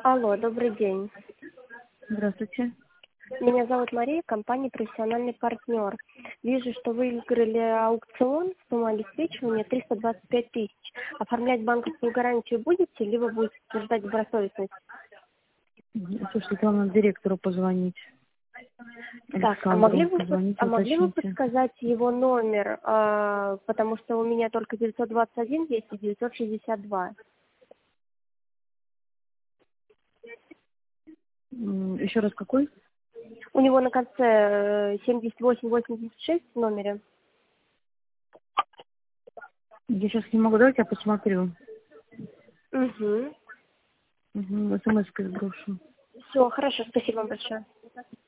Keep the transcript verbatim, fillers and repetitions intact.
Алло, добрый день. Здравствуйте. Меня зовут Мария, компания «Профессиональный партнер». Вижу, что вы выиграли аукцион, сумма обеспечивания триста двадцать пять тысяч. Оформлять банковскую гарантию будете, либо будете утверждать добросовестность? Слушайте, вам надо директору позвонить. Так, а Александру могли бы, вы под- позвоните, а могли бы уточните. подсказать его номер, а, потому что у меня только девятьсот двадцать один есть и девятьсот шестьдесят два. М, Еще раз какой? У него на конце э, семьдесят восемь восемьдесят шесть в номере. Я сейчас не могу, давайте я посмотрю. Угу. Угу, смс-кой сброшу. Все, хорошо, спасибо вам большое.